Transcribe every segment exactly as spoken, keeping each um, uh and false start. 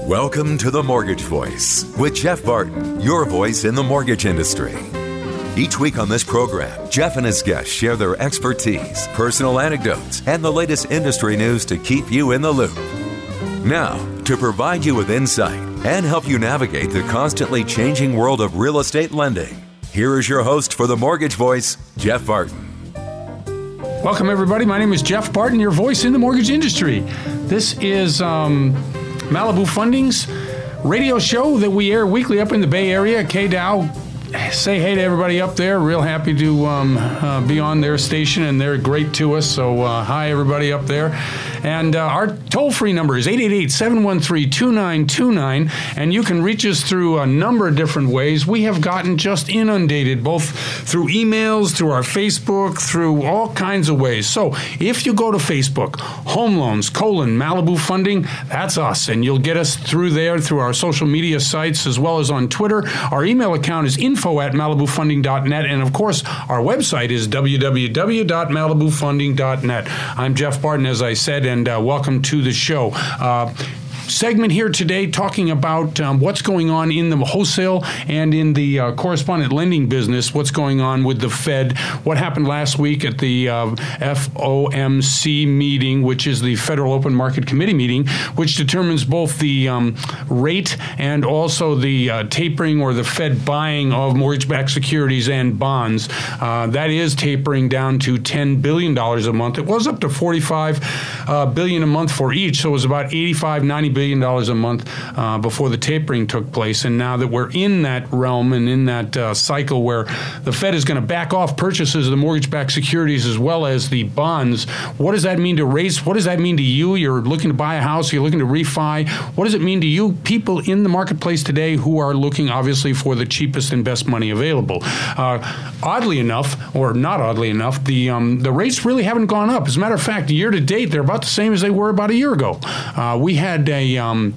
Welcome to The Mortgage Voice with Jeff Barton, your voice in the mortgage industry. Each week on this program, Jeff and his guests share their expertise, personal anecdotes, and the latest industry news to keep you in the loop. Now, to provide you with insight and help you navigate the constantly changing world of real estate lending, here is your host for The Mortgage Voice, Jeff Barton. Welcome, everybody. My name is Jeff Barton, your voice in the mortgage industry. This is um, Malibu Funding's radio show that we air weekly up in the Bay Area. K-Dow, say hey to everybody up there. Real happy to um, uh, be on their station, and they're great to us. So uh, hi, everybody up there. And uh, our toll-free number is eight eight eight, seven one three, two nine two nine, and you can reach us through a number of different ways. We have gotten just inundated, both through emails, through our Facebook, through all kinds of ways. So if you go to Facebook, Home Loans, colon, Malibu Funding, that's us, and you'll get us through there, through our social media sites, as well as on Twitter. Our email account is info at malibu funding dot net, and of course, our website is w w w dot malibu funding dot net. I'm Jeff Barton, as I said, and uh, welcome to the show. Uh, segment here today talking about um, what's going on in the wholesale and in the uh, correspondent lending business, what's going on with the Fed, what happened last week at the uh, F O M C meeting, which is the Federal Open Market Committee meeting, which determines both the um, rate and also the uh, tapering or the Fed buying of mortgage-backed securities and bonds. Uh, that is tapering down to ten billion dollars a month. It was up to forty-five uh, billion dollars a month for each, so it was about eighty-five, ninety billion dollars a month uh, before the tapering took place. And now that we're in that realm and in that uh, cycle where the Fed is going to back off purchases of the mortgage-backed securities as well as the bonds, what does that mean to rates? What does that mean to you? You're looking to buy a house, you're looking to refi. What does it mean to you people in the marketplace today who are looking obviously for the cheapest and best money available? Uh, oddly enough, or not oddly enough, the um, the rates really haven't gone up. As a matter of fact, year to date, they're about the same as they were about a year ago. Uh, we had a Um,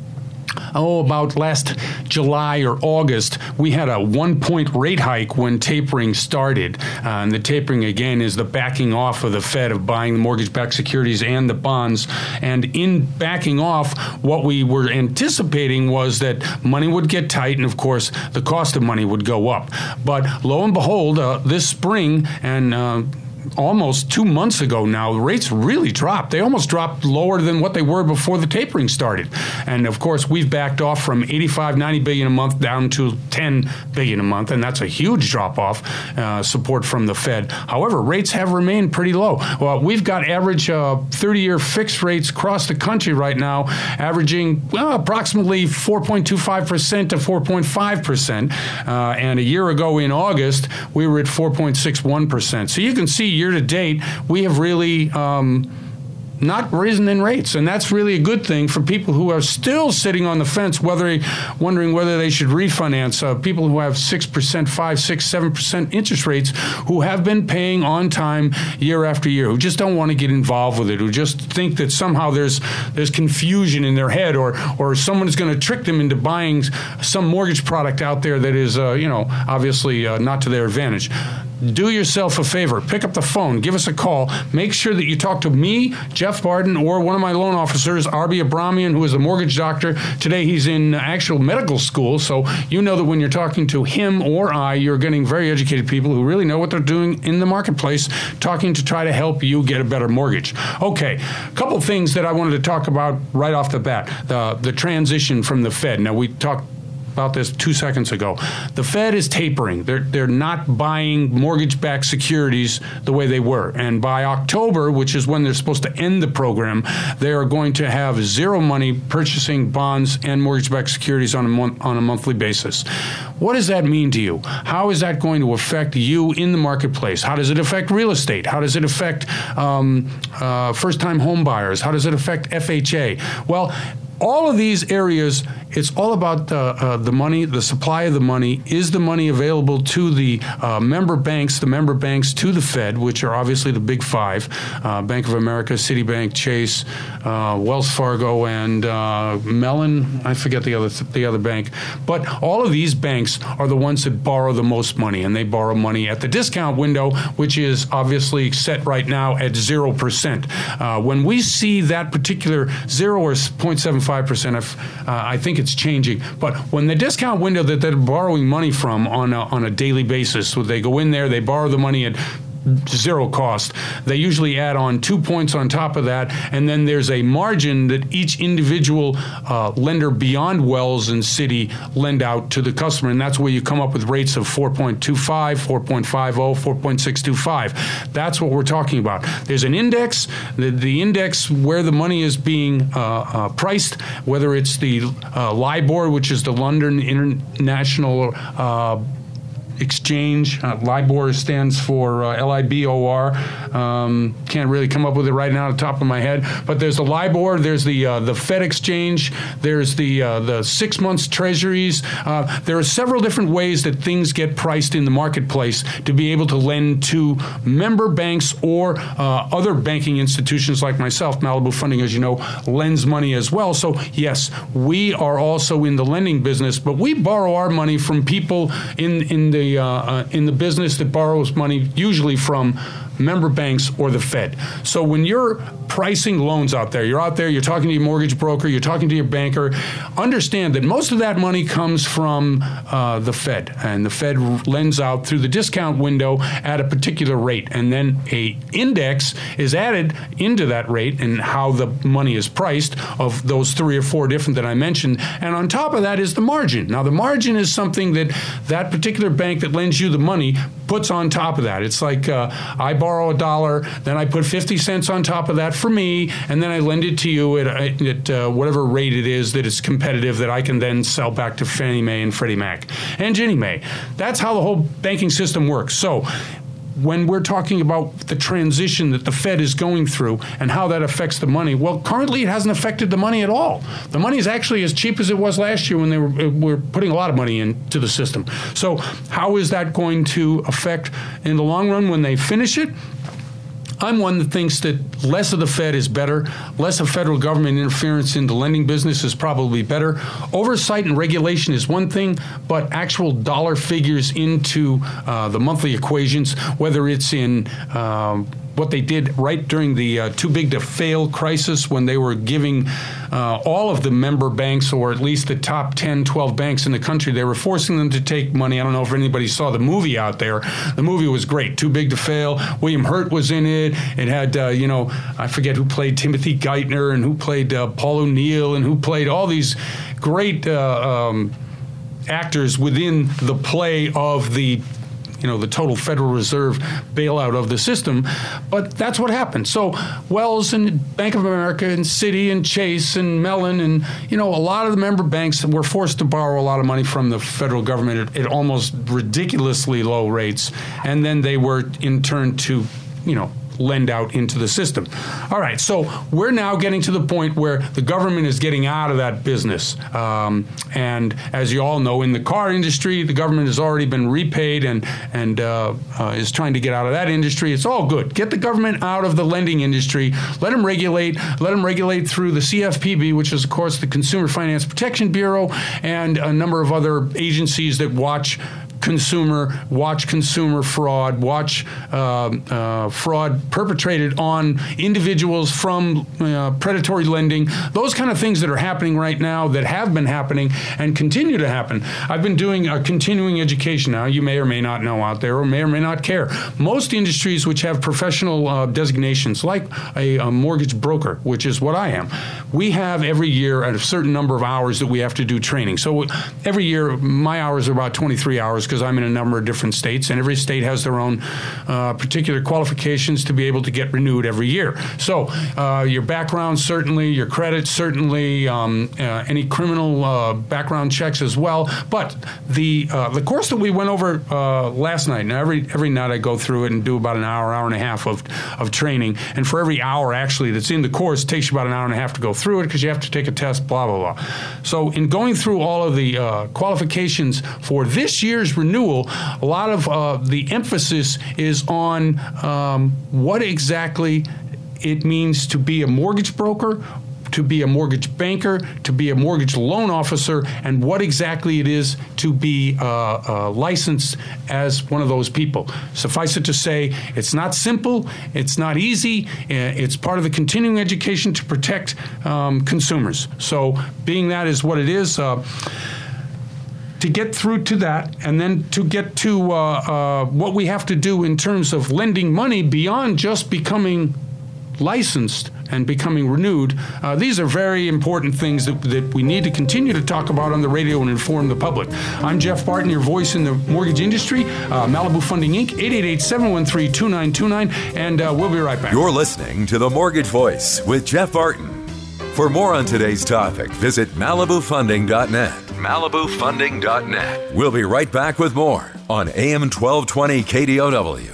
oh, about last July or August, we had a one-point rate hike when tapering started. Uh, and the tapering, again, is the backing off of the Fed of buying the mortgage-backed securities and the bonds. And in backing off, what we were anticipating was that money would get tight, and, of course, the cost of money would go up. But lo and behold, uh, this spring, and uh, almost two months ago now, the rates really dropped. They almost dropped lower than what they were before the tapering started. And of course, we've backed off from eighty-five, ninety billion a month down to ten billion a month, and that's a huge drop off, uh, support from the Fed. However, rates have remained pretty low. Well, we've got average uh, thirty-year fixed rates across the country right now, averaging well, approximately four point two five percent to four point five percent. Uh, and a year ago in August, we were at four point six one percent. So you can see year to date, we have really um, not risen in rates, and that's really a good thing for people who are still sitting on the fence, whether wondering whether they should refinance. Uh, people who have six percent, five, six, seven percent interest rates, who have been paying on time year after year, who just don't want to get involved with it, who just think that somehow there's there's confusion in their head, or or someone is going to trick them into buying some mortgage product out there that is, uh, you know, obviously uh, not to their advantage. Do yourself a favor. Pick up the phone. Give us a call. Make sure that you talk to me, Jeff Barton, or one of my loan officers, Arby Abramian, who is a mortgage doctor. Today he's in actual medical school, so you know that when you're talking to him or I, you're getting very educated people who really know what they're doing in the marketplace, talking to try to help you get a better mortgage. Okay, a couple things that I wanted to talk about right off the bat. The, the transition from the Fed. Now, we talked about this two seconds ago. The Fed is tapering. They're they're not buying mortgage-backed securities the way they were. And by October, which is when they're supposed to end the program, they are going to have zero money purchasing bonds and mortgage-backed securities on a month, on a monthly basis. What does that mean to you? How is that going to affect you in the marketplace? How does it affect real estate? How does it affect um, uh, first-time home buyers? How does it affect F H A? Well, all of these areas, it's all about uh, uh, the money, the supply of the money. Is the money available to the uh, member banks, the member banks to the Fed, which are obviously the big five, uh, Bank of America, Citibank, Chase, uh, Wells Fargo, and uh, Mellon, I forget the other th- the other bank. But all of these banks are the ones that borrow the most money, and they borrow money at the discount window, which is obviously set right now at zero percent. Uh, when we see that particular zero or zero point seven five percent. Uh, I think it's changing. But when the discount window that they're borrowing money from on a, on a daily basis, so they go in there, they borrow the money at zero cost. They usually add on two points on top of that, and then there's a margin that each individual uh, lender beyond Wells and Citi lend out to the customer, and that's where you come up with rates of four point two five, four point five zero, four point six two five. That's what we're talking about. There's an index, the, the index where the money is being uh, uh, priced, whether it's the uh, LIBOR, which is the London International uh, Exchange. Uh, LIBOR stands for uh, L I B O R. Um, can't really come up with it right now off the top of my head. But there's the LIBOR. There's the uh, the Fed exchange. There's the uh, the six months Treasuries. Uh, there are several different ways that things get priced in the marketplace to be able to lend to member banks or uh, other banking institutions like myself. Malibu Funding, as you know, lends money as well. So yes, we are also in the lending business, but we borrow our money from people in in the Uh, uh, in the business that borrows money usually from member banks or the Fed. So when you're pricing loans out there, you're out there, you're talking to your mortgage broker, you're talking to your banker, understand that most of that money comes from uh, the Fed, and the Fed lends out through the discount window at a particular rate, and then a index is added into that rate and how the money is priced of those three or four different that I mentioned, and on top of that is the margin. Now the margin is something that that particular bank that lends you the money puts on top of that. It's like uh, I borrow a dollar, then I put fifty cents on top of that for me, and then I lend it to you at, at uh, whatever rate it is that it's competitive that I can then sell back to Fannie Mae and Freddie Mac and Ginnie Mae. That's how the whole banking system works. So when we're talking about the transition that the Fed is going through and how that affects the money, well, currently it hasn't affected the money at all. The money is actually as cheap as it was last year when they were, were putting a lot of money into the system. So how is that going to affect in the long run when they finish it? I'm one that thinks that less of the Fed is better. Less of federal government interference in the lending business is probably better. Oversight and regulation is one thing, but actual dollar figures into uh, the monthly equations, whether it's in um, what they did right during the uh, too big to fail crisis when they were giving uh, all of the member banks, or at least the top ten, twelve banks in the country, they were forcing them to take money. I don't know if anybody saw the movie out there. The movie was great, Too Big to Fail. William Hurt was in it. It had, uh, you know, I forget who played Timothy Geithner and who played uh, Paul O'Neill and who played all these great uh, um, actors within the play of the you know, the total Federal Reserve bailout of the system. But that's what happened. So Wells and Bank of America and Citi and Chase and Mellon and, you know, a lot of the member banks were forced to borrow a lot of money from the federal government at, at almost ridiculously low rates. And then they were in turn to, you know, lend out into the system. All right, so we're now getting to the point where the government is getting out of that business. Um, and as you all know, in the car industry, the government has already been repaid and, and uh, uh, is trying to get out of that industry. It's all good. Get the government out of the lending industry. Let them regulate. Let them regulate through the C F P B, which is, of course, the Consumer Finance Protection Bureau, and a number of other agencies that watch consumer, watch consumer fraud, watch uh, uh, fraud perpetrated on individuals from uh, predatory lending, those kind of things that are happening right now, that have been happening and continue to happen. I've been doing a continuing education now. You may or may not know out there, or may or may not care. Most industries which have professional uh, designations, like a, a mortgage broker, which is what I am, we have every year a certain number of hours that we have to do training. So every year, my hours are about twenty-three hours, because I'm in a number of different states, and every state has their own uh, particular qualifications to be able to get renewed every year. So uh, your background, certainly, your credit, certainly, um, uh, any criminal uh, background checks as well. But the uh, the course that we went over uh, last night, now every every night I go through it and do about an hour, hour and a half of, of training, and for every hour actually that's in the course, it takes you about an hour and a half to go through it, because you have to take a test, blah, blah, blah. So in going through all of the uh, qualifications for this year's renewal, a lot of uh, the emphasis is on um, what exactly it means to be a mortgage broker, to be a mortgage banker, to be a mortgage loan officer, and what exactly it is to be uh, uh, licensed as one of those people. Suffice it to say, it's not simple, it's not easy, it's part of the continuing education to protect um, consumers. So being that is what it is, uh, to get through to that, and then to get to uh, uh, what we have to do in terms of lending money beyond just becoming licensed and becoming renewed. Uh, these are very important things that, that we need to continue to talk about on the radio and inform the public. I'm Jeff Barton, your voice in the mortgage industry, uh, Malibu Funding Incorporated, eight eight eight, seven one three, two nine two nine, and uh, we'll be right back. You're listening to The Mortgage Voice with Jeff Barton. For more on today's topic, visit Malibu Funding dot net. Malibu Funding dot net. We'll be right back with more on A M twelve twenty K D O W.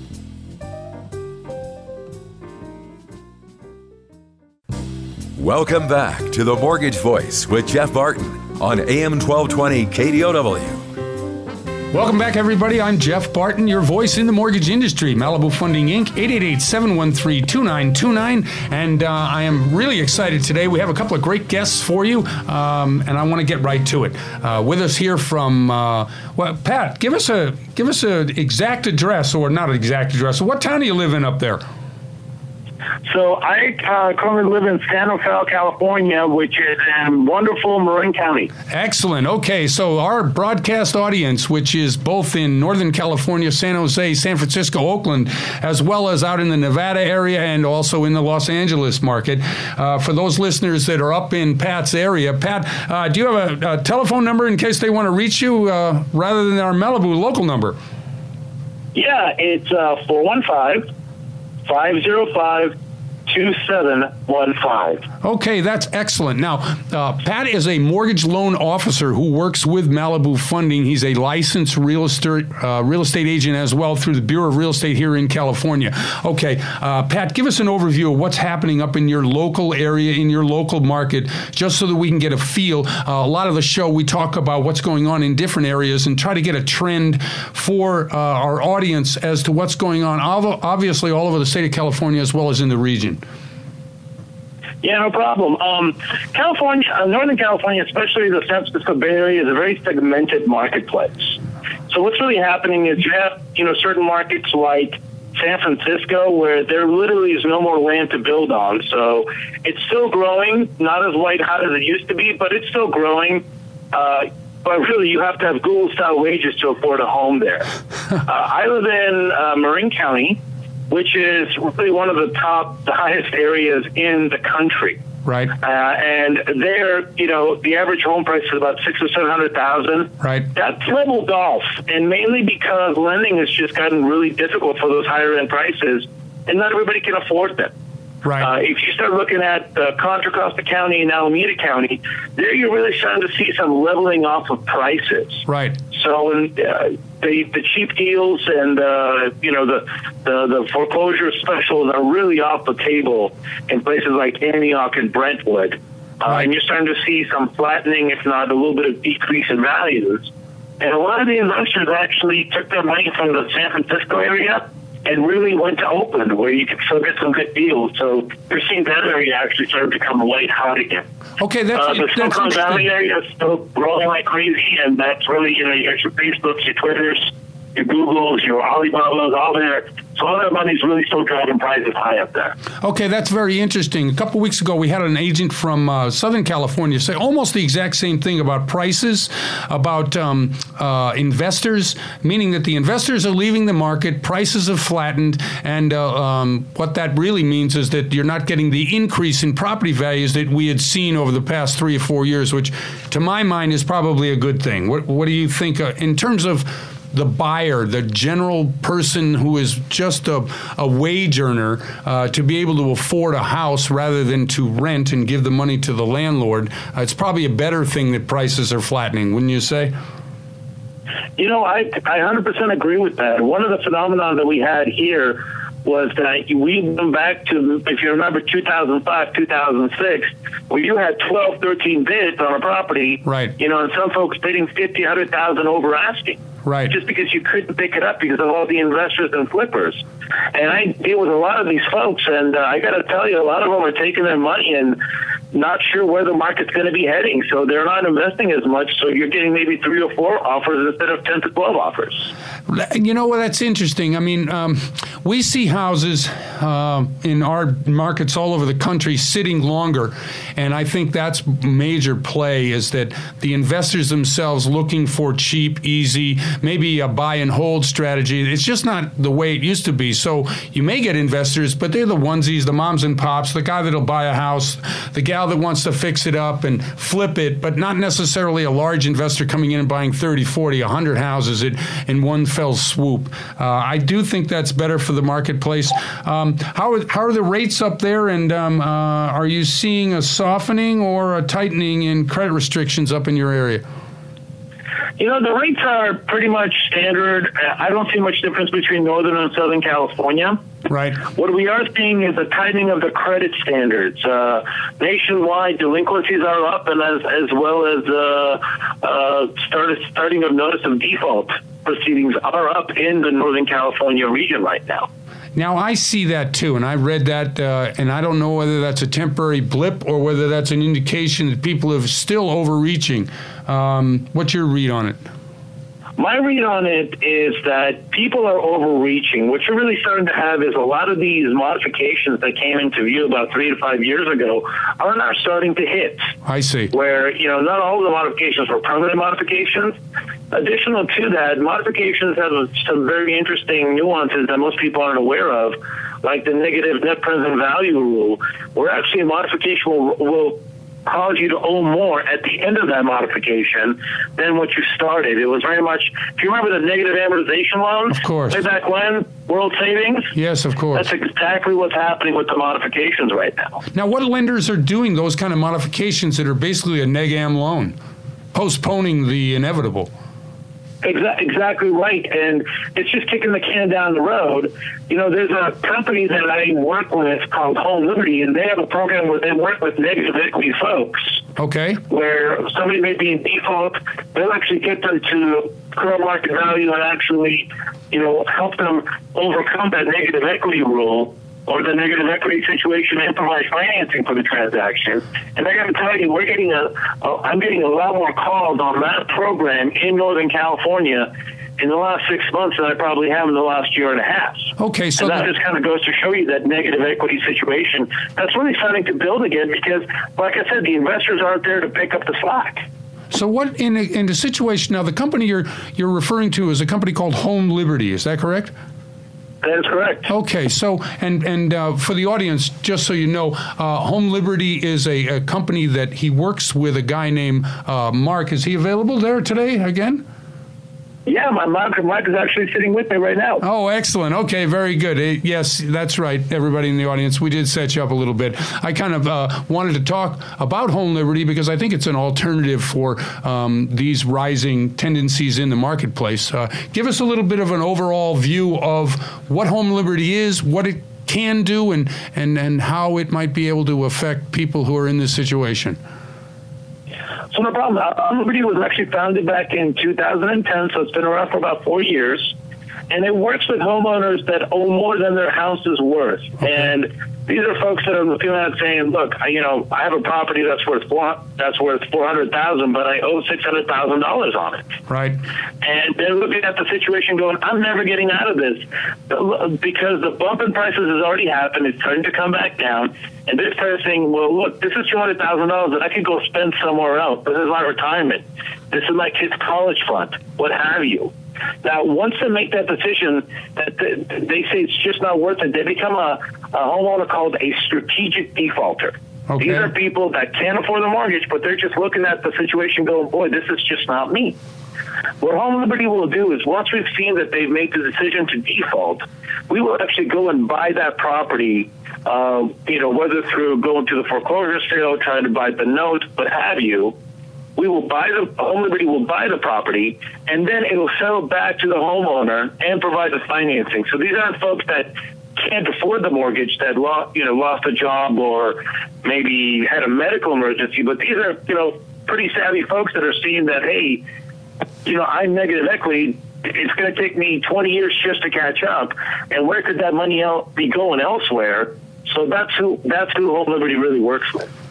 Welcome back to The Mortgage Voice with Jeff Barton on A M twelve twenty K D O W. Welcome back, everybody. I'm Jeff Barton, your voice in the mortgage industry. Malibu Funding Incorporated, eight eight eight, seven one three, two nine two nine. And uh, I am really excited today. We have a couple of great guests for you, um, and I want to get right to it. Uh, with us here from, uh, well, Pat, give us a give us an exact address, or not an exact address. What town do you live in up there? So I uh, currently live in San Rafael, California, which is in wonderful Marin County. Excellent. Okay, so our broadcast audience, which is both in Northern California, San Jose, San Francisco, Oakland, as well as out in the Nevada area and also in the Los Angeles market. Uh, for those listeners that are up in Pat's area, Pat, uh, do you have a, a telephone number in case they want to reach you uh, rather than our Malibu local number? Yeah, it's uh, four one five, five zero five, two seven one five. Okay, that's excellent. Now, uh, Pat is a mortgage loan officer who works with Malibu Funding. He's a licensed real estate uh, real estate agent as well through the Bureau of Real Estate here in California. Okay, uh, Pat, give us an overview of what's happening up in your local area, in your local market, just so that we can get a feel. Uh, a lot of the show, we talk about what's going on in different areas and try to get a trend for uh, our audience as to what's going on, obviously all over the state of California as well as in the region. Yeah, no problem. Um, California, uh, Northern California, especially the San Francisco Bay Area, is a very segmented marketplace. So what's really happening is you have, you know, certain markets like San Francisco where there literally is no more land to build on. So it's still growing, not as white hot as it used to be, but it's still growing. Uh, but really, you have to have Google-style wages to afford a home there. uh, I live in uh, Marin County, which is really one of the top, the highest areas in the country. Right. Uh, and there, you know, the average home price is about six or seven hundred thousand. Right. That's leveled off, and mainly because lending has just gotten really difficult for those higher end prices, and not everybody can afford them. Right. Uh, if you start looking at uh, Contra Costa County and Alameda County, there you're really starting to see some leveling off of prices. Right. So uh, the the cheap deals and uh, you know the, the the foreclosure specials are really off the table in places like Antioch and Brentwood, uh, right. and you're starting to see some flattening, if not a little bit of decrease in values. And a lot of the investors actually took their money from the San Francisco area and really went to Oakland, where you could still get some good deals. So you're seeing that area actually start to become white hot again. Okay, that's uh, the that's Silicon Valley area is still growing like crazy, and that's really, you know, your Facebooks, your Twitters, your Googles, your Alibabas, all there. So all that money's really still driving prices high up there. Okay, that's very interesting. A couple of weeks ago, we had an agent from uh, Southern California say almost the exact same thing about prices, about um, uh, investors, meaning that the investors are leaving the market, prices have flattened, and uh, um, what that really means is that you're not getting the increase in property values that we had seen over the past three or four years, which to my mind is probably a good thing. What, what do you think uh, in terms of the buyer, the general person who is just a, a wage earner, uh, to be able to afford a house rather than to rent and give the money to the landlord, uh, it's probably a better thing that prices are flattening, wouldn't you say? You know, I, I one hundred percent agree with that. One of the phenomena that we had here was that we went back to, if you remember, two thousand five, two thousand six, where you had twelve, thirteen bids on a property. Right. You know, and some folks bidding fifty, one hundred thousand over asking. Right. Just because you couldn't pick it up because of all the investors and flippers. And I deal with a lot of these folks, and uh, I got to tell you, a lot of them are taking their money and not sure where the market's going to be heading. So they're not investing as much. So you're getting maybe three or four offers instead of ten to twelve offers. You know what? That's interesting. I mean, um, we see houses uh, in our markets all over the country sitting longer. And I think that's major play is that the investors themselves looking for cheap, easy, maybe a buy and hold strategy. It's just not the way it used to be. So you may get investors, but they're the onesies, the moms and pops, the guy that'll buy a house, the gal that wants to fix it up and flip it, but not necessarily a large investor coming in and buying thirty, forty, one hundred houses in, in one fell swoop. Uh, I do think that's better for the marketplace. Um, how, are, how are the rates up there, and um, uh, are you seeing a softening or a tightening in credit restrictions up in your area? You know, the rates are pretty much standard. I don't see much difference between Northern and Southern California. Right. What we are seeing is a tightening of the credit standards. Uh, nationwide, delinquencies are up, and as as well as uh, uh, start, starting of notice of default proceedings are up in the Northern California region right now. Now, I see that too, and I read that, uh, and I don't know whether that's a temporary blip or whether that's an indication that people are still overreaching. Um, what's your read on it? My read on it is that people are overreaching. What you're really starting to have is a lot of these modifications that came into view about three to five years ago are now starting to hit. I see. Where, you know, not all of the modifications were permanent modifications. Additional to that, modifications have some very interesting nuances that most people aren't aware of, like the negative net present value rule, where actually a modification will, will cause you to owe more at the end of that modification than what you started. It was very much, if you remember the negative amortization loans? Of course. Way back when, World Savings? Yes, of course. That's exactly what's happening with the modifications right now. Now, what lenders are doing those kind of modifications that are basically a neg am loan, postponing the inevitable? Exa- exactly right, and it's just kicking the can down the road. You know, there's a company that I work with called Home Liberty, and they have a program where they work with negative equity folks. Okay. Where somebody may be in default, they'll actually get them to current market value and actually, you know, help them overcome that negative equity rule or the negative equity situation and provide financing for the transaction. And I got to tell you, we're getting a, a, I'm getting a lot more calls on that program in Northern California in the last six months than I probably have in the last year and a half. Okay, so and that the- just kind of goes to show you that negative equity situation that's really starting to build again because, like I said, the investors aren't there to pick up the slack. So what in a, in the situation now? The company you're you're referring to is a company called Home Liberty. Is that correct? That is correct. Okay, so and and uh, for the audience, just so you know, uh, Home Liberty is a, a company that he works with a guy named uh, Mark. Is he available there today again? Yeah, my Mark, Mark is actually sitting with me right now. Oh, excellent. Okay, very good. Uh, yes, that's right, everybody in the audience. We did set you up a little bit. I kind of uh, wanted to talk about Home Liberty because I think it's an alternative for um, these rising tendencies in the marketplace. Uh, give us a little bit of an overall view of what Home Liberty is, what it can do, and, and, and how it might be able to affect people who are in this situation. So no problem. Home Liberty was actually founded back in two thousand ten, so it's been around for about four years. And it works with homeowners that owe more than their house is worth. Okay. And these are folks that are feeling out saying, look, I, you know, I have a property that's worth four, that's worth four hundred thousand dollars, but I owe six hundred thousand dollars on it. Right. And they're looking at the situation going, I'm never getting out of this because the bump in prices has already happened. It's starting to come back down. And this person saying, well, look, this is two hundred thousand dollars that I could go spend somewhere else. This is my retirement. This is my kid's college fund, what have you. Now, once they make that decision that they say it's just not worth it, they become a, a homeowner called a strategic defaulter. Okay. These are people that can't afford the mortgage, but they're just looking at the situation going, boy, this is just not me. What Home Liberty will do is once we've seen that they've made the decision to default, we will actually go and buy that property, uh, you know, whether through going to the foreclosure sale, trying to buy the note, what have you. We will buy the Home Liberty will buy the property, and then it will settle back to the homeowner and provide the financing. So these aren't folks that can't afford the mortgage, that lost, you know, lost a job or maybe had a medical emergency. But these are, you know, pretty savvy folks that are seeing that, hey, you know, I'm negative equity. It's going to take me twenty years just to catch up, and where could that money el- be going elsewhere? So that's who that's who Home Liberty really works with.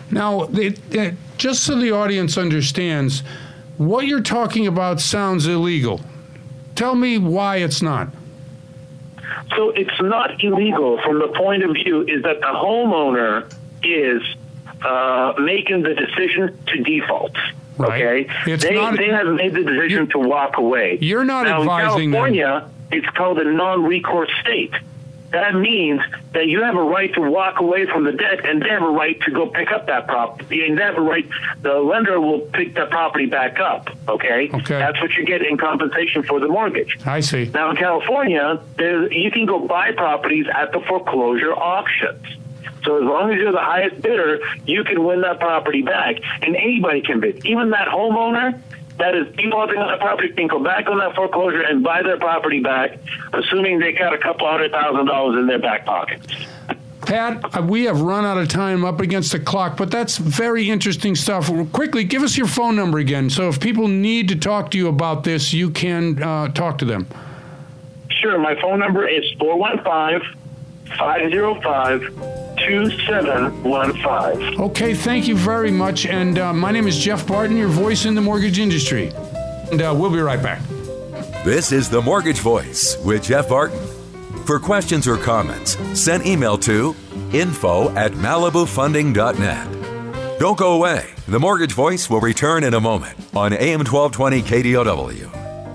Now, it, it, just so the audience understands, what you're talking about sounds illegal. Tell me why it's not. So it's not illegal from the point of view is that the homeowner is uh, making the decision to default. Right. Okay, it's they not, they have made the decision to walk away. You're not now, advising in California, them. It's called a non-recourse state. That means that you have a right to walk away from the debt, and they have a right to go pick up that property. And they have a right. The lender will pick that property back up. Okay. Okay. That's what you get in compensation for the mortgage. I see. Now in California, there you can go buy properties at the foreclosure auctions. So as long as you're the highest bidder, you can win that property back, and anybody can bid. Even that homeowner that is defaulting on that property can go back on that foreclosure and buy their property back, assuming they got a couple hundred thousand dollars in their back pocket. Pat, we have run out of time, up against the clock, but that's very interesting stuff. Quickly, give us your phone number again, so if people need to talk to you about this, you can uh, talk to them. Sure. My phone number is four one five, five zero five, two seven one five. Okay, thank you very much. And uh, my name is Jeff Barton, your voice in the mortgage industry. And uh, we'll be right back. This is The Mortgage Voice with Jeff Barton. For questions or comments, send email to info at malibu funding dot net. Don't go away. The Mortgage Voice will return in a moment on A M twelve twenty K D O W.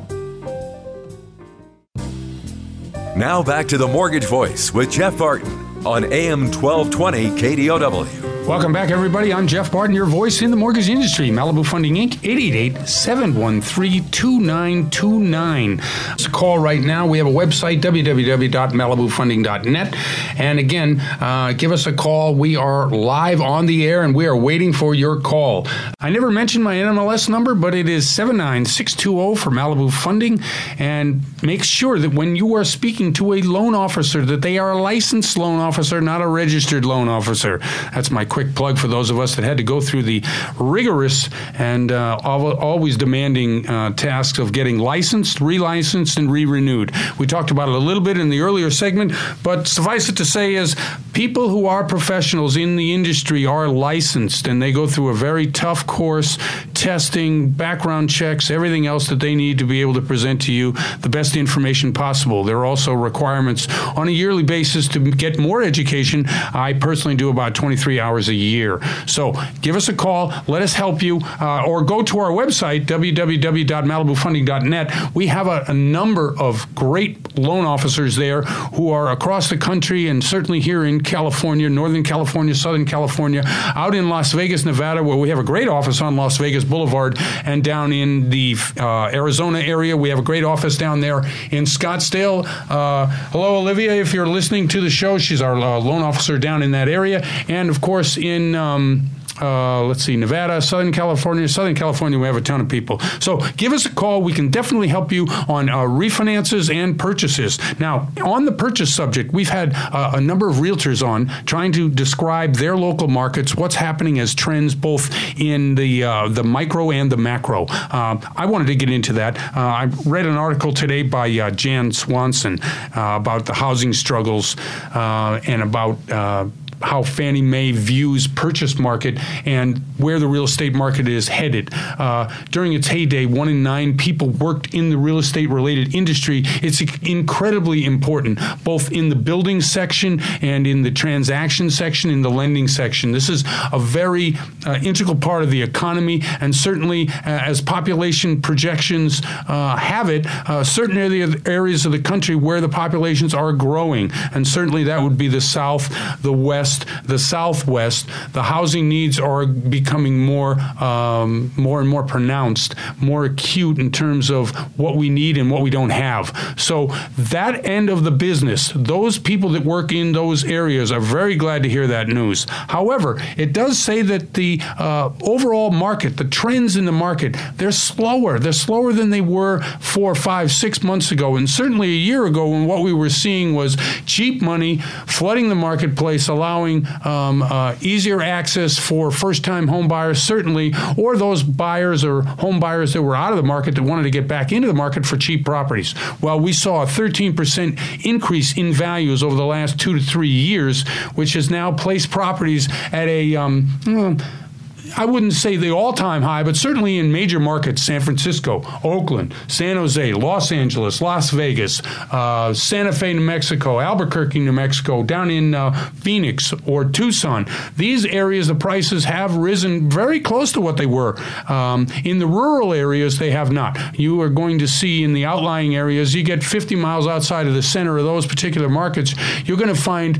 Now back to The Mortgage Voice with Jeff Barton on A M twelve twenty K D O W. Welcome back, everybody. I'm Jeff Barton, your voice in the mortgage industry. Malibu Funding, Incorporated, eight eight eight, seven one three, two nine two nine. It's a call right now. We have a website, w w w dot malibu funding dot net. And again, uh, give us a call. We are live on the air, and we are waiting for your call. I never mentioned my N M L S number, but it is seven nine six two zero for Malibu Funding. And make sure that when you are speaking to a loan officer, that they are a licensed loan officer, not a registered loan officer. That's my quick plug for those of us that had to go through the rigorous and uh, always demanding uh, tasks of getting licensed, relicensed, and re-renewed. We talked about it a little bit in the earlier segment, but suffice it to say is people who are professionals in the industry are licensed, and they go through a very tough course, testing, background checks, everything else that they need to be able to present to you the best information possible. There are also requirements on a yearly basis to get more education. I personally do about twenty-three hours a year. So give us a call. Let us help you. Uh, or go to our website, w w w dot malibu funding dot net. We have a, a number of great loan officers there who are across the country and certainly here in California, Northern California, Southern California, out in Las Vegas, Nevada, where we have a great office on Las Vegas Boulevard, and down in the uh, Arizona area, we have a great office down there in Scottsdale. Uh, hello, Olivia, if you're listening to the show. She's our uh, loan officer down in that area. And, of course, in... Um, Uh, let's see, Nevada, Southern California. Southern California, we have a ton of people. So give us a call. We can definitely help you on uh, refinances and purchases. Now, on the purchase subject, we've had uh, a number of realtors on trying to describe their local markets, what's happening as trends both in the uh, the micro and the macro. Uh, I wanted to get into that. Uh, I read an article today by uh, Jan Swanson uh, about the housing struggles uh, and about uh, how Fannie Mae views purchase market and where the real estate market is headed. Uh, during its heyday, one in nine people worked in the real estate-related industry. It's incredibly important, both in the building section and in the transaction section, in the lending section. This is a very uh, integral part of the economy, and certainly uh, as population projections uh, have it, uh, certain areas of the country where the populations are growing, and certainly that would be the South, the West, the Southwest. The housing needs are becoming more, um, more and more pronounced, more acute in terms of what we need and what we don't have. So that end of the business, those people that work in those areas are very glad to hear that news. However, it does say that the uh, overall market, the trends in the market, they're slower. They're slower than they were four, five, six months ago, and certainly a year ago when what we were seeing was cheap money flooding the marketplace, allowing allowing um, uh, easier access for first-time home buyers, certainly, or those buyers or home buyers that were out of the market that wanted to get back into the market for cheap properties. Well, we saw a thirteen percent increase in values over the last two to three years, which has now placed properties at a um, I wouldn't say the all-time high, but certainly in major markets, San Francisco, Oakland, San Jose, Los Angeles, Las Vegas, uh, Santa Fe, New Mexico, Albuquerque, New Mexico, down in uh, Phoenix or Tucson. These areas, the prices have risen very close to what they were. Um, in the rural areas, they have not. You are going to see in the outlying areas, you get fifty miles outside of the center of those particular markets, you're going to find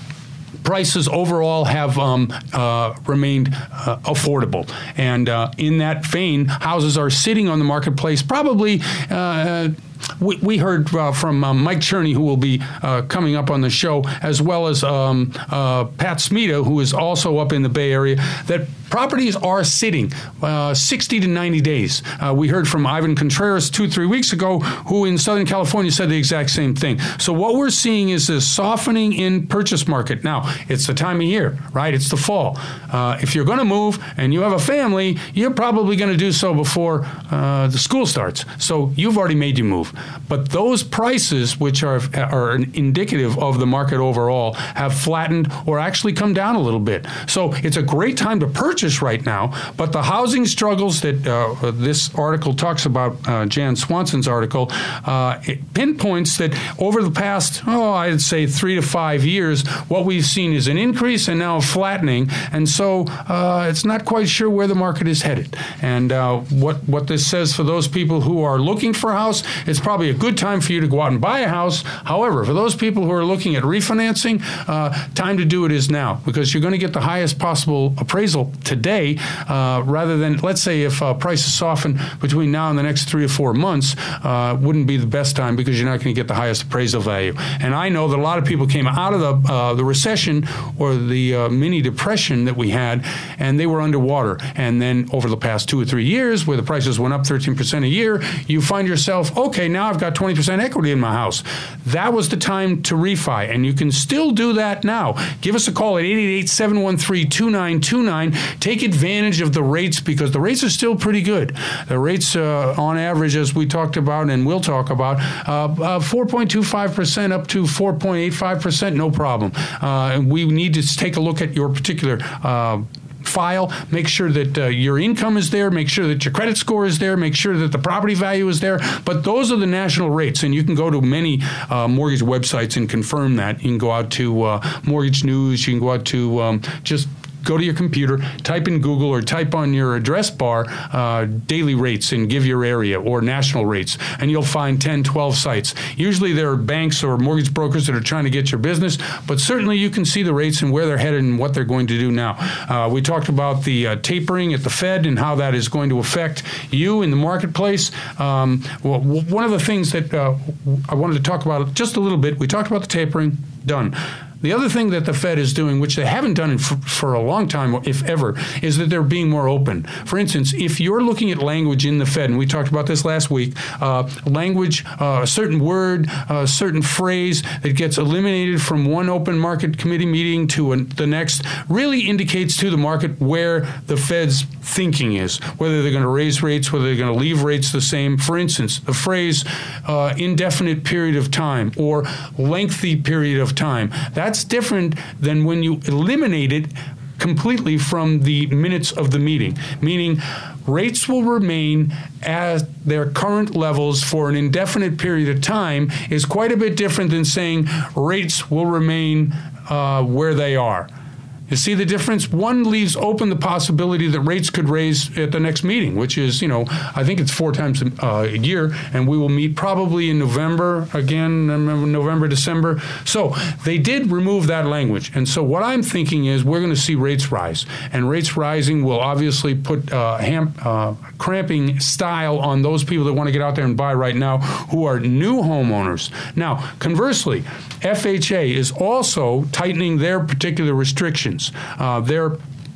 prices overall have um, uh, remained uh, affordable. And uh, in that vein, houses are sitting on the marketplace probably uh, We, we heard uh, from uh, Mike Cherney, who will be uh, coming up on the show, as well as um, uh, Pat Smita, who is also up in the Bay Area, that properties are sitting uh, sixty to ninety days. Uh, we heard from Ivan Contreras two, three weeks ago, who in Southern California said the exact same thing. So what we're seeing is a softening in purchase market. Now, it's the time of year, right? It's the fall. Uh, if you're going to move and you have a family, you're probably going to do so before uh, the school starts. So you've already made your move. But those prices, which are are indicative of the market overall, have flattened or actually come down a little bit. So it's a great time to purchase right now. But the housing struggles that uh, this article talks about, uh, Jan Swanson's article, uh, it pinpoints that over the past, oh, I'd say three to five years, what we've seen is an increase and now a flattening. And so uh, it's not quite sure where the market is headed. And uh, what, what this says for those people who are looking for a house, it's probably a good time for you to go out and buy a house. However, for those people who are looking at refinancing, uh, time to do it is now, because you're going to get the highest possible appraisal today, uh, rather than, let's say, if uh, prices soften between now and the next three or four months, uh, wouldn't be the best time because you're not going to get the highest appraisal value. And I know that a lot of people came out of the uh, the recession or the uh, mini depression that we had, and they were underwater. And then over the past two or three years, where the prices went up thirteen percent a year, you find yourself, okay, now I've got twenty percent equity in my house. That was the time to refi, and you can still do that now. Give us a call at eight eight eight, seven one three, two nine two nine. Take advantage of the rates, because the rates are still pretty good. The rates, uh, on average, as we talked about and we'll talk about, uh, uh, four point two five percent up to four point eight five percent, no problem. Uh, and we need to take a look at your particular uh, file, make sure that uh, your income is there, make sure that your credit score is there, make sure that the property value is there. But those are the national rates, and you can go to many uh, mortgage websites and confirm that. You can go out to uh, Mortgage News, you can go out to um, just go to your computer, type in Google or type on your address bar uh, daily rates and give your area, or national rates, and you'll find ten, twelve sites. Usually there are banks or mortgage brokers that are trying to get your business, but certainly you can see the rates and where they're headed and what they're going to do now. Uh, we talked about the uh, tapering at the Fed and how that is going to affect you in the marketplace. Um, well, one of the things that uh, I wanted to talk about just a little bit, we talked about the tapering, done. The other thing that the Fed is doing, which they haven't done for, for a long time, if ever, is that they're being more open. For instance, if you're looking at language in the Fed, and we talked about this last week, uh, language, uh, a certain word, a certain phrase that gets eliminated from one open market committee meeting to an, the next really indicates to the market where the Fed's thinking is, whether they're going to raise rates, whether they're going to leave rates the same. For instance, the phrase uh, indefinite period of time or lengthy period of time. That That's different than when you eliminate it completely from the minutes of the meeting, meaning rates will remain at their current levels for an indefinite period of time is quite a bit different than saying rates will remain uh, where they are. You see the difference? One leaves open the possibility that rates could raise at the next meeting, which is, you know, I think it's four times a, uh, a year, and we will meet probably in November, again, November, December. So they did remove that language. And so what I'm thinking is we're going to see rates rise. And rates rising will obviously put uh, ham, uh, cramping style on those people that want to get out there and buy right now who are new homeowners. Now, conversely, F H A is also tightening their particular restrictions. Uh, their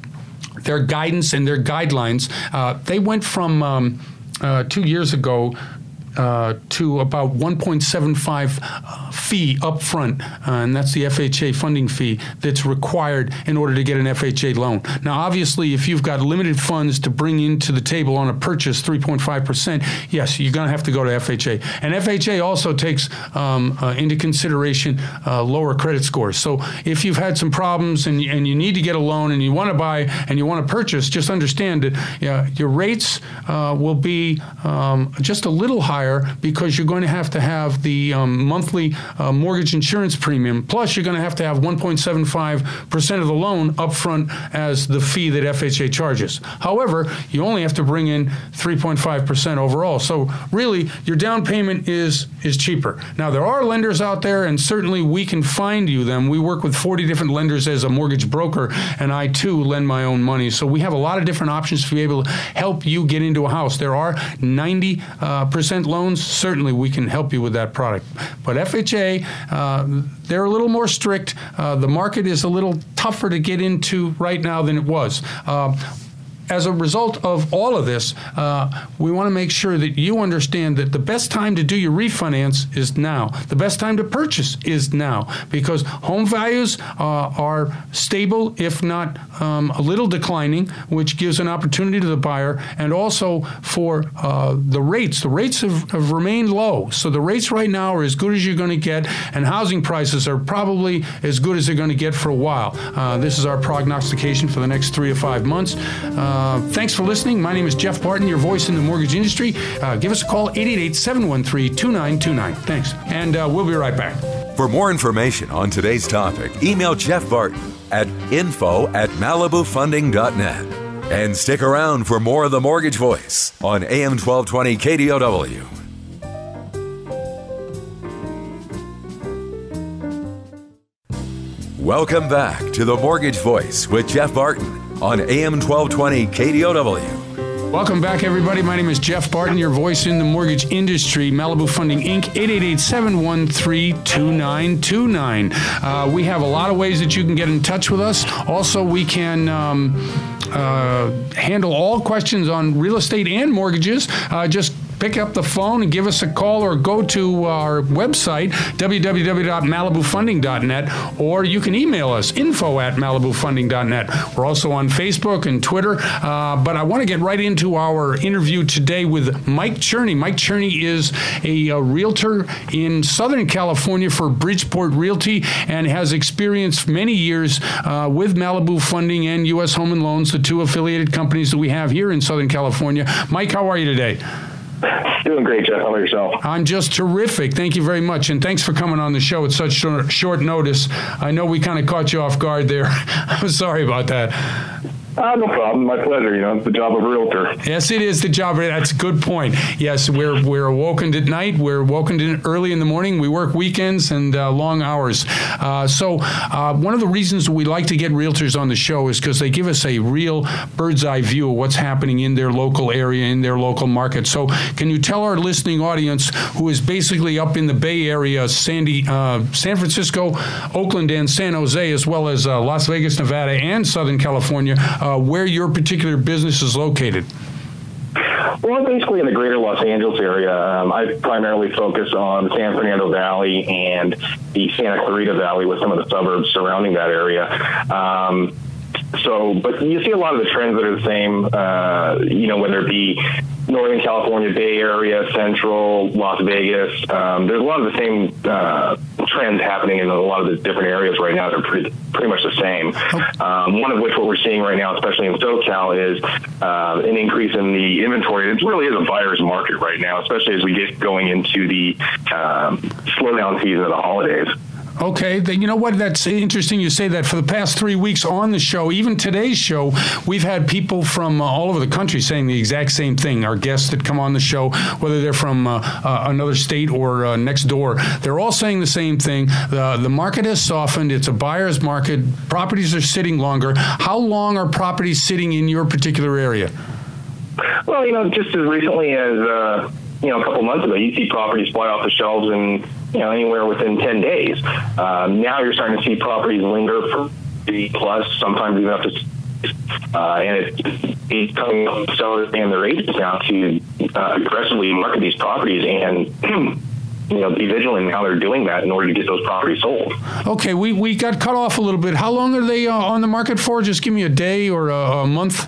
their guidance and their guidelines, uh, they went from um, uh, two years ago uh, to about one point seven five uh, fee up front, uh, and that's the F H A funding fee that's required in order to get an F H A loan. Now, obviously, if you've got limited funds to bring into the table on a purchase, three point five percent, yes, you're going to have to go to F H A. And F H A also takes um, uh, into consideration uh, lower credit scores. So if you've had some problems and, and you need to get a loan and you want to buy and you want to purchase, just understand that yeah, your rates uh, will be um, just a little higher because you're going to have to have the um, monthly uh, mortgage insurance premium, plus you're going to have to have one point seven five percent of the loan up front as the fee that F H A charges. However, you only have to bring in three point five percent overall. So really, your down payment is is cheaper. Now, there are lenders out there, and certainly we can find you them. We work with forty different lenders as a mortgage broker, and I, too, lend my own money. So we have a lot of different options to be able to help you get into a house. There are ninety percent uh, loans. Certainly, we can help you with that product. But F H A, uh, they're a little more strict. Uh, the market is a little tougher to get into right now than it was. Uh, As a result of all of this, uh, we want to make sure that you understand that the best time to do your refinance is now. The best time to purchase is now, because home values uh, are stable, if not um, a little declining, which gives an opportunity to the buyer, and also for uh, the rates. The rates have, have remained low, so the rates right now are as good as you're going to get, and housing prices are probably as good as they're going to get for a while. Uh, this is our prognostication for the next three to five months. Uh, Uh, thanks for listening. My name is Jeff Barton, your voice in the mortgage industry. Uh, give us a call, eight eight eight, seven one three, two nine two nine. Thanks. And uh, we'll be right back. For more information on today's topic, email Jeff Barton at info at malibu funding dot net. And stick around for more of the Mortgage Voice on A M twelve twenty K D O W. Welcome back to the Mortgage Voice with Jeff Barton on A M twelve twenty K D O W. Welcome back, everybody. My name is Jeff Barton, your voice in the mortgage industry. Malibu Funding, Incorporated, eight eight eight, seven one three, two nine two nine. Uh, we have a lot of ways that you can get in touch with us. Also, we can um, uh, handle all questions on real estate and mortgages. Uh, just pick up the phone and give us a call, or go to our website, w w w dot malibu funding dot net, or you can email us, info at malibu funding dot net. We're also on Facebook and Twitter, uh, but I want to get right into our interview today with Mike Cherney. Mike Cherney is a, a realtor in Southern California for Bridgeport Realty and has experienced many years uh, with Malibu Funding and U S Home and Loans, the two affiliated companies that we have here in Southern California. Mike, how are you today? Doing great, Jeff. How about yourself? I'm just terrific. Thank you very much. And thanks for coming on the show at such short, short notice. I know we kind of caught you off guard there. I'm sorry about that. Uh, no problem. My pleasure. You know, it's the job of a realtor. Yes, it is the job. That's a good point. Yes, we're we're awoken at night. We're awoken early in the morning. We work weekends and uh, long hours. Uh, so uh, one of the reasons we like to get realtors on the show is because they give us a real bird's eye view of what's happening in their local area, in their local market. So can you tell our listening audience, who is basically up in the Bay Area, Sandy, uh, San Francisco, Oakland, and San Jose, as well as uh, Las Vegas, Nevada, and Southern California, Uh, where your particular business is located? Well, I'm basically in the greater Los Angeles area. Um, I primarily focus on the San Fernando Valley and the Santa Clarita Valley, with some of the suburbs surrounding that area. Um, so, but you see a lot of the trends that are the same, uh, you know, whether it be Northern California, Bay Area, Central, Las Vegas. Um, there's a lot of the same uh, trends happening in a lot of the different areas right now that are pretty, pretty much the same. Um, one of which, what we're seeing right now, especially in SoCal, is uh, an increase in the inventory. It really is a buyer's market right now, especially as we get going into the um, slowdown season of the holidays. Okay, then you know what? That's interesting you say that. For the past three weeks on the show, even today's show, we've had people from uh, all over the country saying the exact same thing. Our guests that come on the show, whether they're from uh, uh, another state or uh, next door, they're all saying the same thing. The, the market has softened. It's a buyer's market. Properties are sitting longer. How long are properties sitting in your particular area? Well, you know, just as recently as, uh, you know, a couple months ago, you see properties fly off the shelves and, you know, anywhere within ten days. Um, now you're starting to see properties linger for three plus, sometimes even up to, uh, and it, is telling sellers and their agents now to uh, aggressively market these properties and you know, be vigilant in how they're doing that in order to get those properties sold. Okay, we, we got cut off a little bit. How long are they uh, on the market for? Just give me a day or a, a month.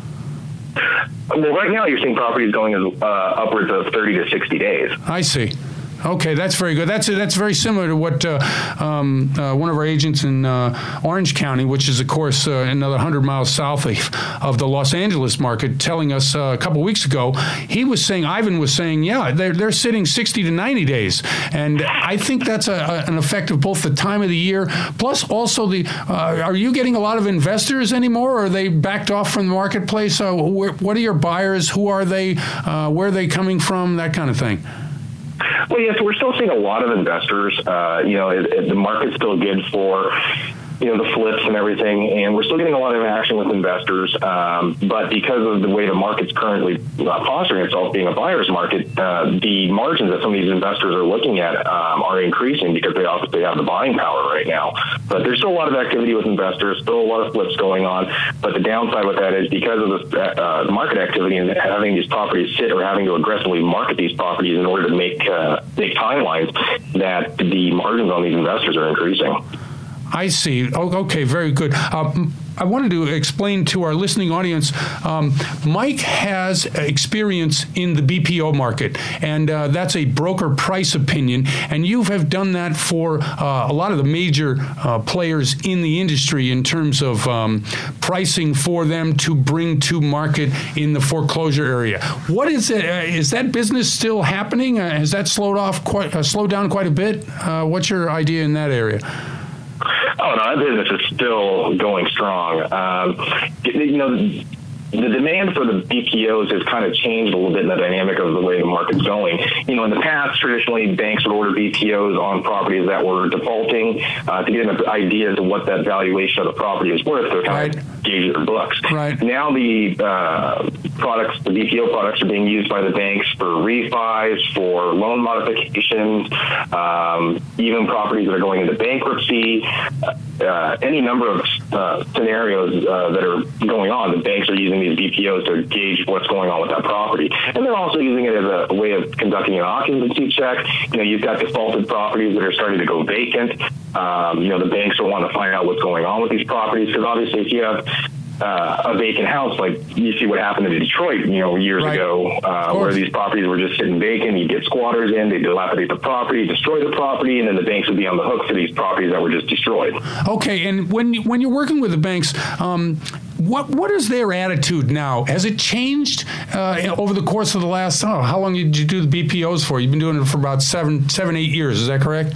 Well, right now you're seeing properties going as, uh, upwards of thirty to sixty days. I see. Okay, that's very good. That's that's very similar to what uh, um, uh, one of our agents in uh, Orange County, which is, of course, uh, another one hundred miles south of, of the Los Angeles market, telling us uh, a couple weeks ago. He was saying, Ivan was saying, yeah, they're, they're sitting sixty to ninety days. And I think that's a, a, an effect of both the time of the year, plus also the, uh, are you getting a lot of investors anymore, or are they backed off from the marketplace? Uh, where, what are your buyers? Who are they? Uh, where are they coming from? That kind of thing. Well, yes, we're still seeing a lot of investors. Uh, you know, it, it, the market's still good for, you know, the flips and everything, and we're still getting a lot of action with investors. Um, but because of the way the market's currently uh, posturing itself, being a buyer's market, uh, the margins that some of these investors are looking at um, are increasing because they obviously have the buying power right now. But there's still a lot of activity with investors, still a lot of flips going on. But the downside with that is because of the uh, market activity and having these properties sit or having to aggressively market these properties in order to make uh, make timelines, that the margins on these investors are increasing. I see. Oh, okay, very good. Uh, I wanted to explain to our listening audience, um, Mike has experience in the B P O market, and uh, that's a broker price opinion, and you have done that for uh, a lot of the major uh, players in the industry in terms of um, pricing for them to bring to market in the foreclosure area. What is it? Uh, is that business still happening? Uh, has that slowed off quite, uh, slowed down quite a bit? Uh, what's your idea in that area? Oh, no, that business is still going strong. Um, you know, the demand for the B P Os has kind of changed a little bit in the dynamic of the way the market's going. You know, in the past, traditionally, banks would order B P Os on properties that were defaulting uh, to get an idea as to what that valuation of the property is worth to kind right. of gauge their books. Right. Now the uh, products, the B P O products are being used by the banks for refis, for loan modifications, um, even properties that are going into bankruptcy. Uh, any number of uh, scenarios uh, that are going on, the banks are using these B P Os to gauge what's going on with that property. And they're also using it as a way of conducting an occupancy check. You know, you've got defaulted properties that are starting to go vacant. Um, you know, the banks will want to find out what's going on with these properties because obviously if you have Uh, a vacant house, like you see what happened in Detroit, you know, years right. ago, uh, where these properties were just sitting vacant. You get squatters in, they dilapidate the property, destroy the property, and then the banks would be on the hook for these properties that were just destroyed. Okay, and when you, when you're working with the banks, um, what what is their attitude now? Has it changed uh, over the course of the last? Oh, how long did you do the B P Os for? You've been doing it for about seven, seven, eight years. Is that correct?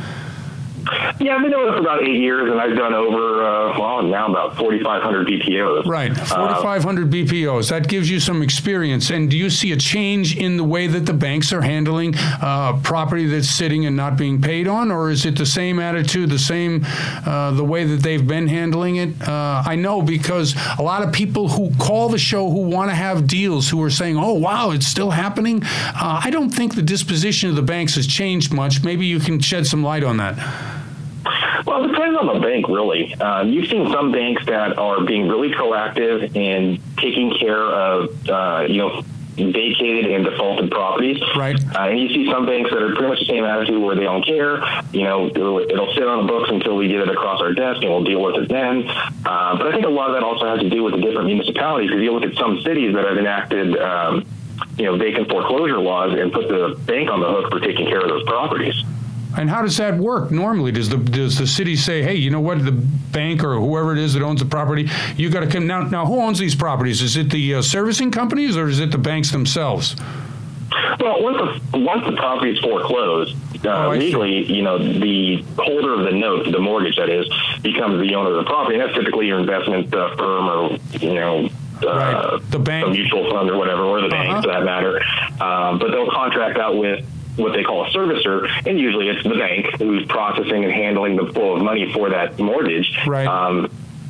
Yeah, I've been doing it for about eight years, and I've done over, uh, well, now about forty-five hundred B P Os. Right, forty-five hundred uh, B P Os. That gives you some experience. And do you see a change in the way that the banks are handling uh, property that's sitting and not being paid on, or is it the same attitude, the same, uh, the way that they've been handling it? Uh, I know because a lot of people who call the show who want to have deals, who are saying, oh, wow, it's still happening. Uh, I don't think the disposition of the banks has changed much. Maybe you can shed some light on that. Well, it depends on the bank, really. Um, you've seen some banks that are being really proactive in taking care of, uh, you know, vacated and defaulted properties. Right. Uh, and you see some banks that are pretty much the same attitude where they don't care. You know, it'll, it'll sit on the books until we get it across our desk and we'll deal with it then. Uh, but I think a lot of that also has to do with the different municipalities. Because you look at some cities that have enacted, um, you know, vacant foreclosure laws and put the bank on the hook for taking care of those properties. And how does that work normally? Does the does the city say, hey, you know what, the bank or whoever it is that owns the property, you got to come now? Now, who owns these properties? Is it the uh, servicing companies or is it the banks themselves? Well, once the once the property is foreclosed, uh, oh, legally, you know, the holder of the note, the mortgage that is, becomes the owner of the property. And that's typically your investment uh, firm or you know. Uh, right. The bank, a mutual fund or whatever, or the bank uh-huh. for that matter. Um, but they'll contract out with what they call a servicer, and usually it's the bank who's processing and handling the flow of money for that mortgage. Right. Um,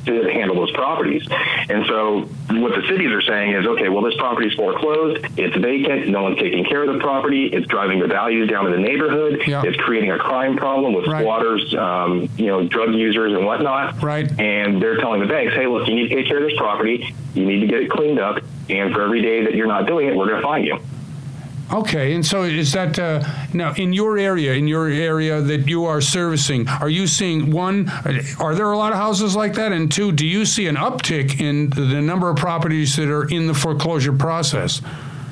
to handle those properties. And so what the cities are saying is, okay, well, this property is foreclosed, it's vacant, no one's taking care of the property, it's driving the values down in the neighborhood, yeah. it's creating a crime problem with right. squatters, um, you know, drug users and whatnot. Right. And they're telling the banks, hey, look, you need to take care of this property, you need to get it cleaned up, and for every day that you're not doing it, we're going to fine you. Okay, and so is that uh, now in your area, in your area that you are servicing, are you seeing, one, are there a lot of houses like that? And two, do you see an uptick in the number of properties that are in the foreclosure process?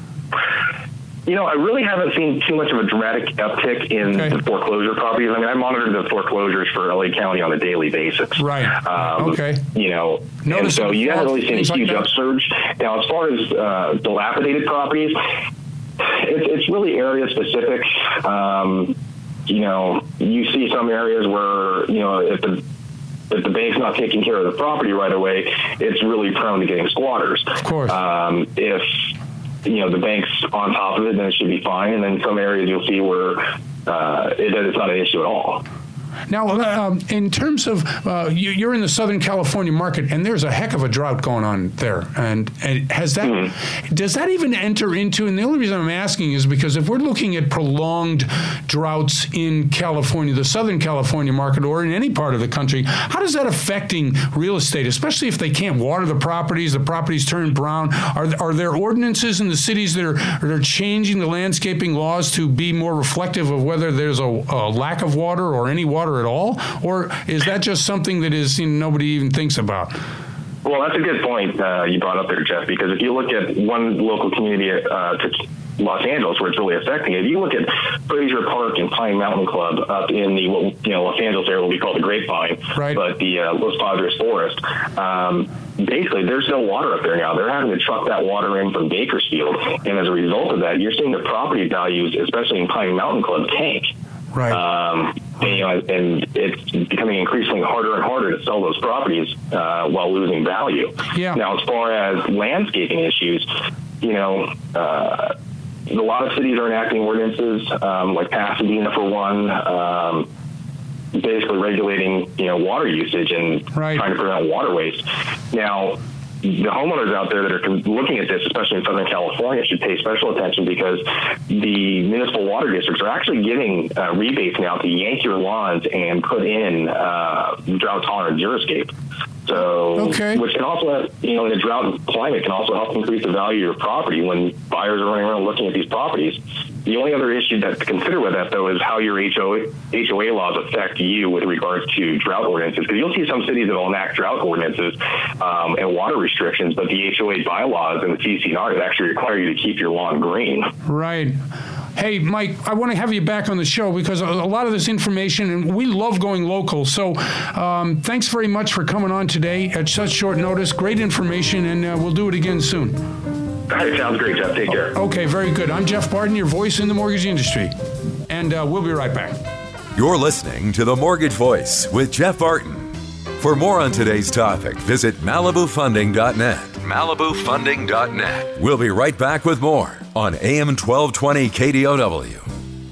You know, I really haven't seen too much of a dramatic uptick in okay. the foreclosure properties. I mean, I monitor the foreclosures for L A County on a daily basis. Right. Um, okay. You know, and so you haven't really seen a huge like upsurge. Now, as far as uh, dilapidated properties, It's, it's really area specific. Um, you know, you see some areas where, you know, if the if the bank's not taking care of the property right away, it's really prone to getting squatters. Of course. Um, if, you know, the bank's on top of it, then it should be fine. And then some areas you'll see where uh, it, it's not an issue at all. Now, um, in terms of, uh, you, you're in the Southern California market, and there's a heck of a drought going on there. And, and has that, mm-hmm. does that even enter into, and the only reason I'm asking is because if we're looking at prolonged droughts in California, the Southern California market, or in any part of the country, how does that affecting real estate, especially if they can't water the properties, the properties turn brown? Are, are there ordinances in the cities that are, that are changing the landscaping laws to be more reflective of whether there's a, a lack of water or any water at all, or is that just something that is, you know, nobody even thinks about? Well, that's a good point uh, you brought up there, Jeff, because if you look at one local community uh, to Los Angeles where it's really affecting it, if you look at Frazier Park and Pine Mountain Club up in the, what, you know, Los Angeles area, what we call the Grapevine, right. but the uh, Los Padres Forest, um, basically there's no water up there now. They're having to truck that water in from Bakersfield, and as a result of that, you're seeing the property values, especially in Pine Mountain Club, tank. Right. Um, and, you know, and it's becoming increasingly harder and harder to sell those properties uh, while losing value. Yeah. Now, as far as landscaping issues, you know, uh, a lot of cities are enacting ordinances, um, like Pasadena for one, um, basically regulating, you know, water usage and right. trying to prevent water waste. Now, the homeowners out there that are looking at this, especially in Southern California, should pay special attention because the municipal water districts are actually giving uh, rebates now to yank your lawns and put in uh, drought-tolerant xeriscape. So, okay. which can also, you know, in a drought climate, can also help increase the value of your property when buyers are running around looking at these properties. The only other issue that to consider with that, though, is how your H O A laws affect you with regards to drought ordinances. Because you'll see some cities that will enact drought ordinances um, and water restrictions, but the H O A bylaws and the C C N Rs actually require you to keep your lawn green. Right. Hey, Mike, I want to have you back on the show because a lot of this information, and we love going local. So um, thanks very much for coming on today at such short notice. Great information, and uh, we'll do it again soon. All right, sounds great, Jeff. Take care. Okay, very good. I'm Jeff Barton, your voice in the mortgage industry, and uh, we'll be right back. You're listening to The Mortgage Voice with Jeff Barton. For more on today's topic, visit Malibu Funding dot net. Malibu Funding dot net. We'll be right back with more on A M twelve twenty K D O W.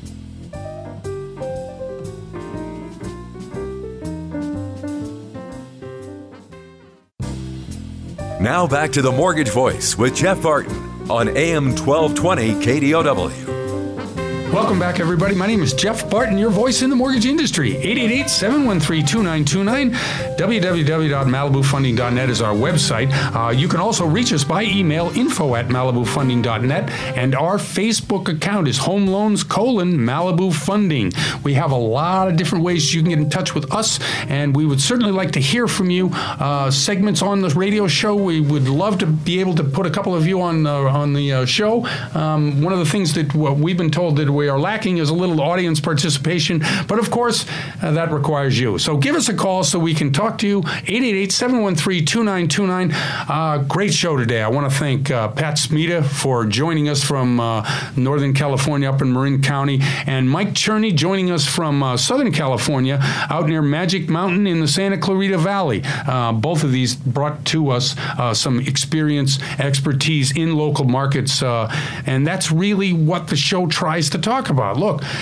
Now back to The Mortgage Voice with Jeff Barton on A M twelve twenty K D O W. Welcome back, everybody. My name is Jeff Barton, your voice in the mortgage industry. eight eight eight, seven one three, two nine two nine. w w w dot malibu funding dot net is our website. Uh, you can also reach us by email, info at malibu funding dot net. And our Facebook account is Home Loans colon Malibu Funding. We have a lot of different ways you can get in touch with us, and we would certainly like to hear from you. Uh, segments on the radio show, we would love to be able to put a couple of you on, uh, on the uh, show. Um, one of the things that uh, we've been told that we are lacking is a little audience participation, but of course, uh, that requires you. So give us a call so we can talk to you, eight eight eight, seven one three, two nine two nine. Uh, great show today. I want to thank uh, Pat Smita for joining us from uh, Northern California up in Marin County, and Mike Cherney joining us from uh, Southern California out near Magic Mountain in the Santa Clarita Valley. Uh, both of these brought to us uh, some experience, expertise in local markets, uh, and that's really what the show tries to talk about. Look,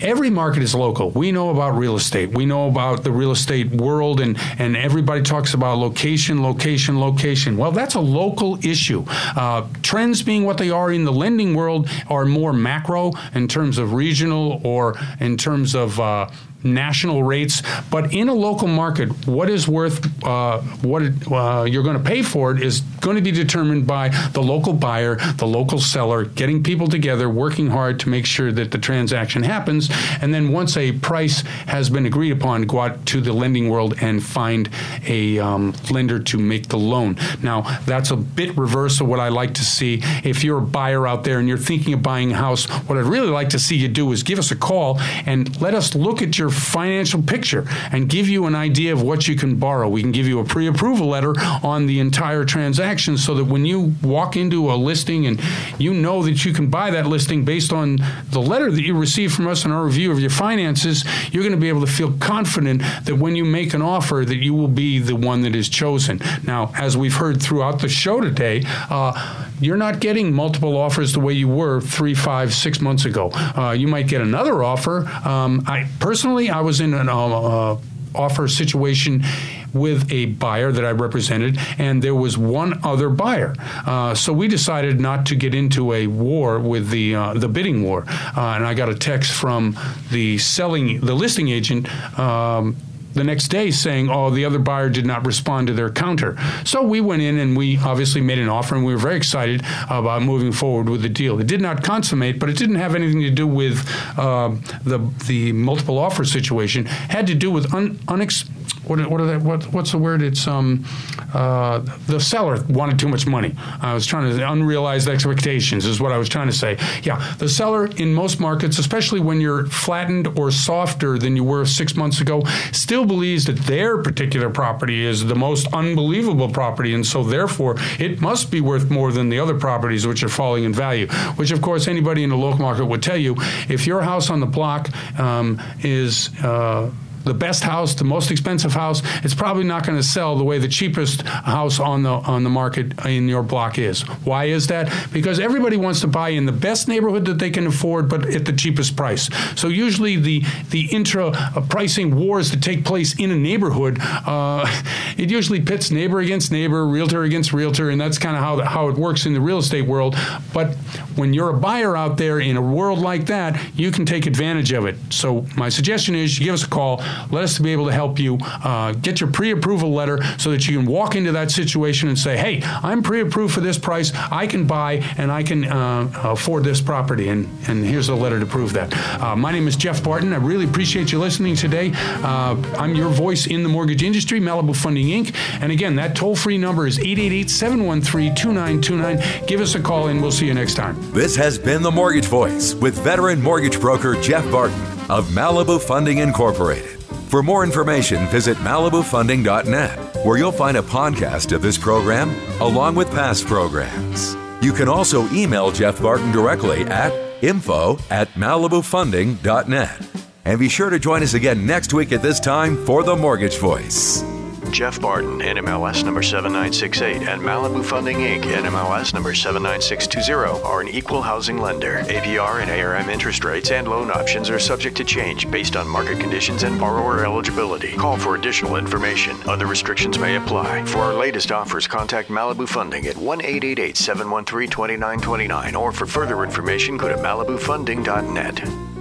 every market is local. We know about real estate. We know about the real estate world, and, and everybody talks about location, location, location. Well, that's a local issue. Uh, trends being what they are in the lending world are more macro in terms of regional or in terms of uh, national rates, but in a local market, what is worth, uh, what it, uh, you're going to pay for it is going to be determined by the local buyer, the local seller, getting people together, working hard to make sure that the transaction happens, and then once a price has been agreed upon, go out to the lending world and find a um, lender to make the loan. Now, that's a bit reverse of what I like to see. If you're a buyer out there and you're thinking of buying a house, what I'd really like to see you do is give us a call and let us look at your financial picture and give you an idea of what you can borrow. We can give you a pre-approval letter on the entire transaction so that when you walk into a listing and you know that you can buy that listing based on the letter that you receive from us in our review of your finances, you're going to be able to feel confident that when you make an offer that you will be the one that is chosen. Now, as we've heard throughout the show today, uh, you're not getting multiple offers the way you were three, five, six months ago. Uh, you might get another offer. Um, I personally, I was in an uh, uh, offer situation with a buyer that I represented, and there was one other buyer. Uh, so we decided not to get into a war with the uh, the bidding war. Uh, and I got a text from the selling, the listing agent. Um, the next day saying, oh, the other buyer did not respond to their counter. So we went in and we obviously made an offer, and we were very excited about moving forward with the deal. It did not consummate, but it didn't have anything to do with uh, the the multiple offer situation. It had to do with un, unex. What, what are that? What, what's the word? It's um, uh, the seller wanted too much money. I was trying to unrealized expectations is what I was trying to say. Yeah, the seller in most markets, especially when you're flattened or softer than you were six months ago, still believes that their particular property is the most unbelievable property, and so therefore it must be worth more than the other properties which are falling in value. Which, of course, anybody in the local market would tell you. If your house on the block um, is uh, the best house, the most expensive house, it's probably not going to sell the way the cheapest house on the on the market in your block is. Why is that? Because everybody wants to buy in the best neighborhood that they can afford, but at the cheapest price. So usually the the intra pricing wars that take place in a neighborhood, uh, it usually pits neighbor against neighbor, realtor against realtor, and that's kind of how how it works in the real estate world. But when you're a buyer out there in a world like that, you can take advantage of it. So my suggestion is you give us a call. Let us be able to help you uh, get your pre-approval letter so that you can walk into that situation and say, hey, I'm pre-approved for this price. I can buy and I can uh, afford this property. And, and here's the letter to prove that. Uh, my name is Jeff Barton. I really appreciate you listening today. Uh, I'm your voice in the mortgage industry, Malibu Funding Incorporated. And again, that toll-free number is eight eight eight, seven one three, two nine two nine. Give us a call and we'll see you next time. This has been The Mortgage Voice with veteran mortgage broker Jeff Barton of Malibu Funding Incorporated. For more information, visit malibu funding dot net, where you'll find a podcast of this program along with past programs. You can also email Jeff Barton directly at info at malibu funding dot net. And be sure to join us again next week at this time for The Mortgage Voice. Jeff Barton, N M L S number seven nine six eight, and Malibu Funding Incorporated, N M L S number seven nine six two zero, are an equal housing lender. A P R and A R M interest rates and loan options are subject to change based on market conditions and borrower eligibility. Call for additional information. Other restrictions may apply. For our latest offers, contact Malibu Funding at one eight eight eight, seven one three, two nine two nine, or for further information, go to malibu funding dot net.